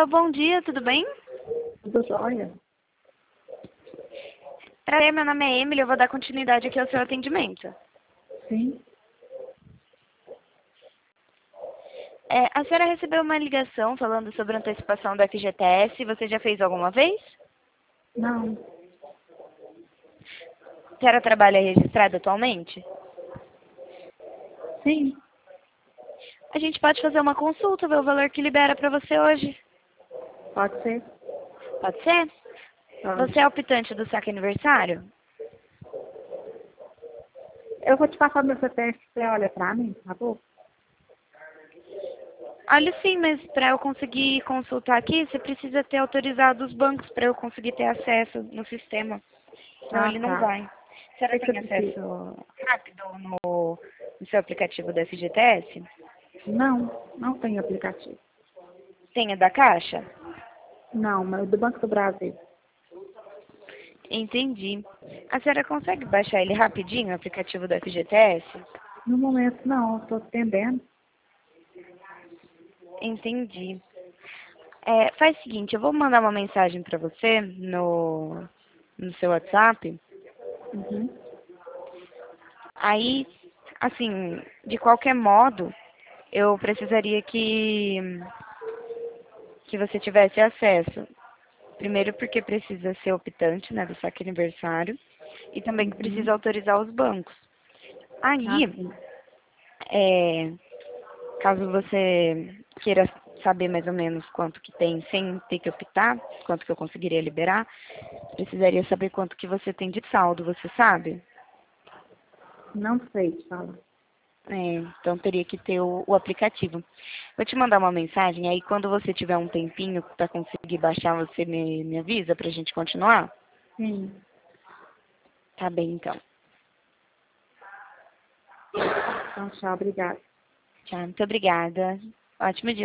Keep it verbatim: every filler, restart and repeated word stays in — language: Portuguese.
Alô, bom dia, tudo bem? Tudo jóia? Prazer, meu nome é Emily, eu vou dar continuidade aqui ao seu atendimento. Sim. É, a senhora recebeu uma ligação falando sobre a antecipação do F G T S, você já fez alguma vez? Não. A senhora trabalha registrada atualmente? Sim. A gente pode fazer uma consulta, ver o valor que libera para você hoje. Pode ser? Pode ser? Pode. Você é optante do saque aniversário? Eu vou te passar meu C P F, você olha pra mim, tá bom? Olha, sim, mas para eu conseguir consultar aqui, você precisa ter autorizado os bancos para eu conseguir ter acesso no sistema. Senão Ah, ele não tá. vai. A senhora O que você tem precisa? acesso rápido no, no seu aplicativo da F G T S? Não, não tem aplicativo. Tem a da Caixa? Não, mas do Banco do Brasil. Entendi. A senhora consegue baixar ele rapidinho, o aplicativo da F G T S? No momento, não, eu tô atendendo. Entendi. É, faz o seguinte, eu vou mandar uma mensagem para você no, no seu WhatsApp. Uhum. Aí, assim, de qualquer modo, eu precisaria que, que você tivesse acesso. Primeiro porque precisa ser optante, né, do saque aniversário. E também que Uhum. precisa autorizar os bancos. Ah, Aí, sim. é, caso você queira saber mais ou menos quanto que tem sem ter que optar, quanto que eu conseguiria liberar, precisaria saber quanto que você tem de saldo, você sabe? Não sei te falar. É, então teria que ter o, o aplicativo. Vou te mandar uma mensagem, aí quando você tiver um tempinho para conseguir baixar, você me, me avisa pra gente continuar? Sim. Tá bem, então. Então, tchau, obrigada. Tchau, muito obrigada. Ótimo dia.